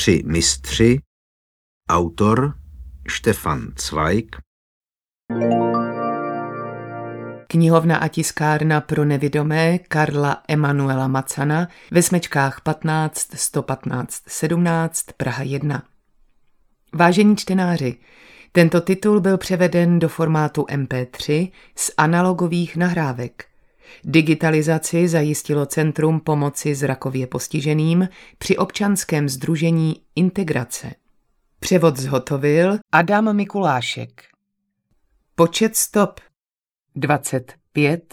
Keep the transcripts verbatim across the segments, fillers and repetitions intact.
Tři mistři. Autor Štefan Zweig. Knihovna a tiskárna pro nevidomé Karla Emanuela Macana ve Smečkách patnáct sto patnáct sedmnáct Praha jedna. Vážení čtenáři, tento titul byl převeden do formátu em pé tři z analogových nahrávek. Digitalizaci zajistilo Centrum pomoci zrakově postiženým při občanském sdružení Integrace. Převod zhotovil Adam Mikulášek. Počet stop dvacet pět.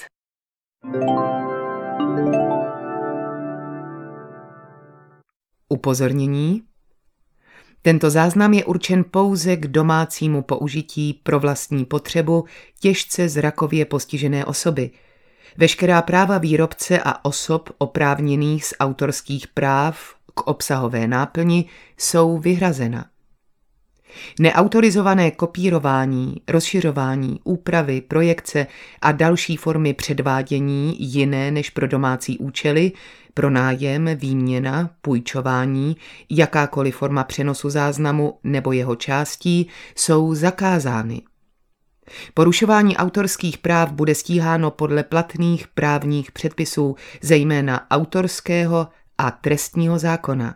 Upozornění. Tento záznam je určen pouze k domácímu použití pro vlastní potřebu těžce zrakově postižené osoby. Veškerá práva výrobce a osob oprávněných z autorských práv k obsahové náplni jsou vyhrazena. Neautorizované kopírování, rozšiřování, úpravy, projekce a další formy předvádění jiné než pro domácí účely, pronájem, výměna, půjčování, jakákoliv forma přenosu záznamu nebo jeho částí jsou zakázány. Porušování autorských práv bude stíháno podle platných právních předpisů, zejména autorského a trestního zákona.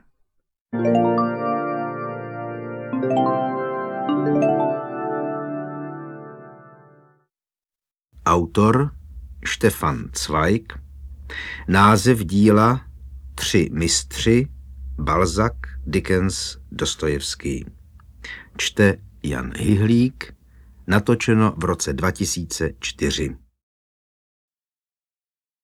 Autor Štefan Zweig. Název díla Tři mistři. Balzac, Dickens, Dostojevský. Čte Jan Hyhlík. Natočeno v roce dva tisíce čtyři.